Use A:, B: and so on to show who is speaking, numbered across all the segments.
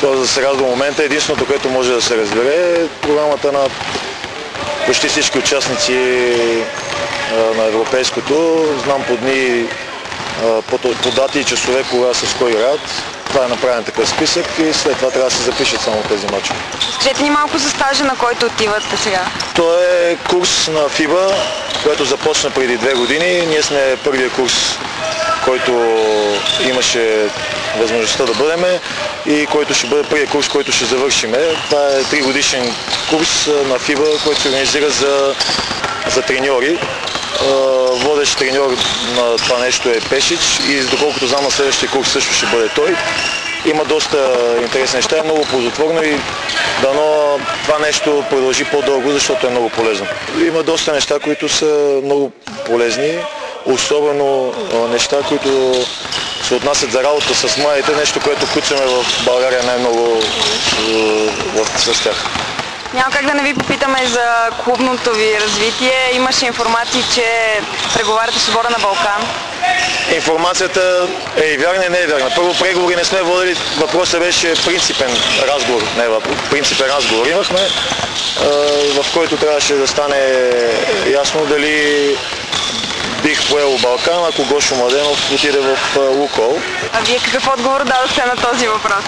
A: То за сега до момента единственото, което може да се разбере е програмата на почти всички участници на европейското. Знам по дни, по дати и часове, кога с кой играят. Това е направен такъв списък и след това трябва да се запишат само тези мачове.
B: Скажете ни малко за стажа, на който отивате сега.
A: То е курс на ФИБА, който започна преди 2 години. Ние сме първия курс, който имаше възможността да бъдем и който ще бъде първият курс, който ще завършиме. Това е 3-годишен курс на ФИБА, който се организира за треньори. Водещ треньор на това нещо е Пешич и доколкото знам на следващия курс също ще бъде той. Има доста интересни неща, е много ползотворно и дано това нещо продължи по-дълго, защото е много полезно. Има доста неща, които са много полезни, особено неща, които се отнасят за работа с младите, нещо, което включваме в България най-много с тях.
B: Няма как да не ви попитаме за клубното ви развитие. Имаше информации, че преговаряте с отбора на Балкан.
A: Информацията е и вярна и не е вярна. Първо преговори не сме водили, въпросът беше принципен разговор. Принципен разговор имахме, в който трябваше да стане ясно дали бих поел Балкан, ако Гошо Младенов отиде в Лукойл.
B: А вие какъв отговор дадохте на този въпрос?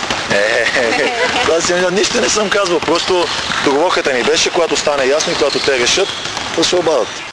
A: Нищо не съм казвал, просто договорката ни беше, когато стане ясно и когато те решат, да се обадят.